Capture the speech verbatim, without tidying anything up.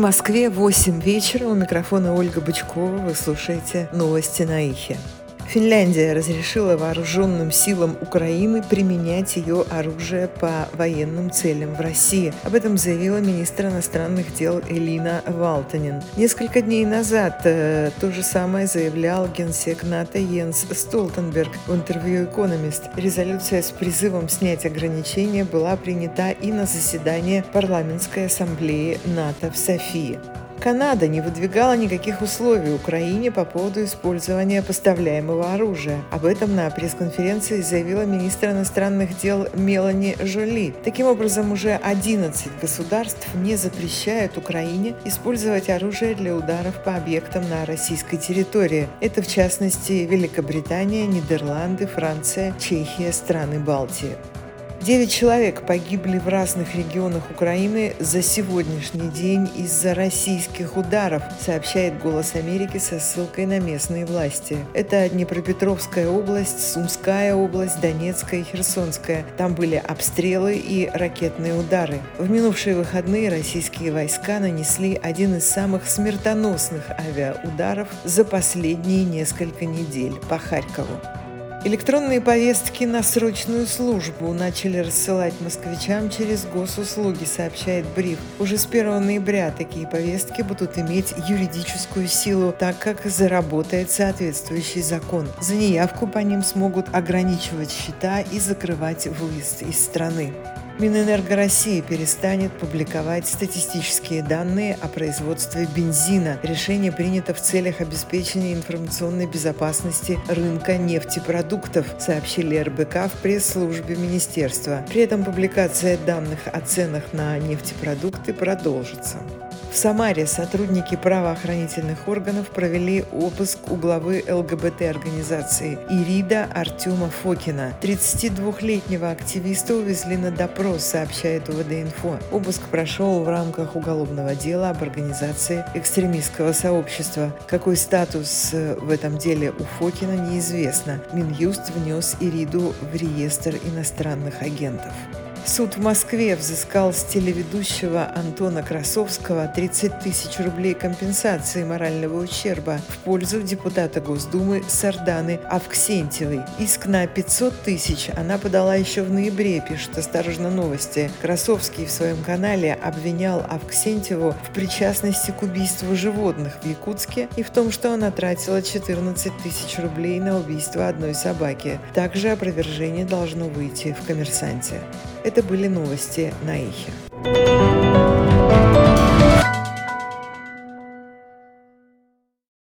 Москве восемь вечера. У микрофона Ольга Бычкова. Вы слушаете новости на Ихе. Финляндия разрешила вооруженным силам Украины применять ее оружие по военным целям в России. Об этом заявила министр иностранных дел Элина Валтонен. Несколько дней назад э, то же самое заявлял генсек НАТО Йенс Столтенберг в интервью «Экономист». Резолюция с призывом снять ограничения была принята и на заседании парламентской ассамблеи НАТО в Софии. Канада не выдвигала никаких условий Украине по поводу использования поставляемого оружия. Об этом на пресс-конференции заявила министр иностранных дел Мелани Жоли. Таким образом, уже одиннадцать государств не запрещают Украине использовать оружие для ударов по объектам на российской территории. Это, в частности, Великобритания, Нидерланды, Франция, Чехия, страны Балтии. Девять человек погибли в разных регионах Украины за сегодняшний день из-за российских ударов, сообщает «Голос Америки» со ссылкой на местные власти. Это Днепропетровская область, Сумская область, Донецкая и Херсонская. Там были обстрелы и ракетные удары. В минувшие выходные российские войска нанесли один из самых смертоносных авиаударов за последние несколько недель по Харькову. Электронные повестки на срочную службу начали рассылать москвичам через госуслуги, сообщает Бриф. Уже с первого ноября такие повестки будут иметь юридическую силу, так как заработает соответствующий закон. За неявку по ним смогут ограничивать счета и закрывать выезд из страны. Минэнерго России перестанет публиковать статистические данные о производстве бензина. Решение принято в целях обеспечения информационной безопасности рынка нефтепродуктов, сообщили эр бэ ка в пресс-службе министерства. При этом публикация данных о ценах на нефтепродукты продолжится. В Самаре сотрудники правоохранительных органов провели обыск у главы эл гэ бэ тэ-организации Ирида Артема Фокина. тридцатидвухлетнего активиста увезли на допрос, сообщает о вэ дэ инфо. Обыск прошел в рамках уголовного дела об организации экстремистского сообщества. Какой статус в этом деле у Фокина, неизвестно. Минюст внес Ириду в реестр иностранных агентов. Суд в Москве взыскал с телеведущего Антона Красовского тридцать тысяч рублей компенсации морального ущерба в пользу депутата Госдумы Сарданы Авксентьевой. Иск на пятьсот тысяч она подала еще в ноябре, пишут «Осторожно, новости». Красовский в своем канале обвинял Авксентьеву в причастности к убийству животных в Якутске и в том, что она тратила четырнадцать тысяч рублей на убийство одной собаки. Также опровержение должно выйти в «Коммерсанте». Это были новости на Ихе.